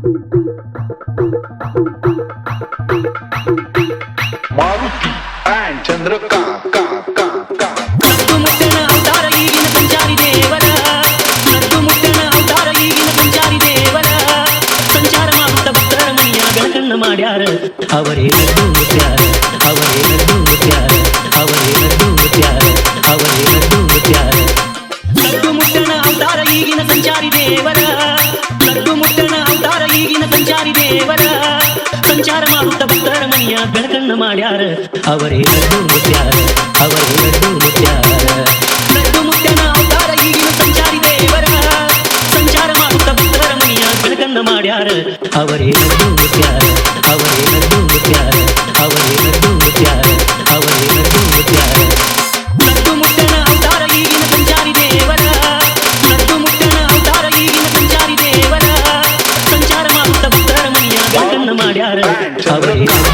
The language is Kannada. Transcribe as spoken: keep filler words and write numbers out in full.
ಮಾರುತಿ ಆ್ಯಂಡ್ ಚಂದ್ರಕಾಂತ್ ಕಾಂತ್ ಕಾಂತ್ ಕಾಂತ್ ನದ್ದು ಮುಟ್ಟಣ ಅವತಾರ ಈಗಿನ ಸಂಚಾರಿ ದೇವರ ನದ್ದು ಮುಟ್ಟಣ ಅವತಾರ ಈಗಿನ ಸಂಚಾರಿ ದೇವರ ಸಂಚಾರ ಮಾಡುತ್ತ ಭಕ್ತರ ಮನೆಯ ಬೆಳಕನ್ನ ಮಾಡ್ಯಾರ ಅವರೇ ನದ್ದು ಮುಟ್ಯಾರ ಅವರೇ ನದ್ದು ಮುಟ್ಯಾರ ಅವರೇ ನದ್ದು ಮುಟ್ಯಾರ ಅವರೇ ನದ್ದು ಮುಟ್ಯಾರ ನದ್ದು ಮುಟ್ಟಣ ಅವತಾರ ಈಗಿನ ಸಂಚಾರಿ ದೇವರ ನದ್ದು ಮುಟ್ಟಣ ಅವತಾರ ಈಗಿನ ಸಂಚಾರಿ ದೇವರ ಸಂಚಾರ ಮಾಡುತ್ತ ಭಕ್ತರ ಮನೆಯ ಬೆಳಕನ್ನ ಮಾಡ್ಯಾರ ಅವರೇ ನದ್ದು ಮುಟ್ಯಾರ ಅವರೇ ನದ್ದು ಮುಟ್ಯಾರ ನದ್ದು ಮುಟ್ಟಣ ಅವತಾರ ಈಗಿನ ಸಂಚಾರಿ ದೇವರ ಸಂಚಾರ ಮಾಡುತ್ತ ಭಕ್ತರ ಮನೆಯ ಬೆಳಕನ್ನ ಮಾಡ್ಯಾರ ಅವರೇ ನದ್ದು ಮುಟ್ಯಾರ ಅವರೇ ನದ್ದು ಮುಟ್ಯಾರ ಅವರೇ ನದ್ದು ಮುಟ್ಯಾರ ಅವರೇ ನದ್ದು ಮುಟ್ಯಾರ ನದ್ದು ಮುಟ್ಟಣ ಅವತಾರ ಈಗಿನ ಸಂಚಾರಿ ದೇವರ ನದ್ದು ಮುಟ್ಟಣ ಅವತಾರ ಈಗಿನ ಸಂಚಾರಿ ದೇವರ ಸಂಚಾರ ಮಾಡುತ್ತ ಭಕ್ತರ ಮನೆಯ ಬೆಳಕನ್ನ ಮಾಡ್ಯಾರ ಅವರೇ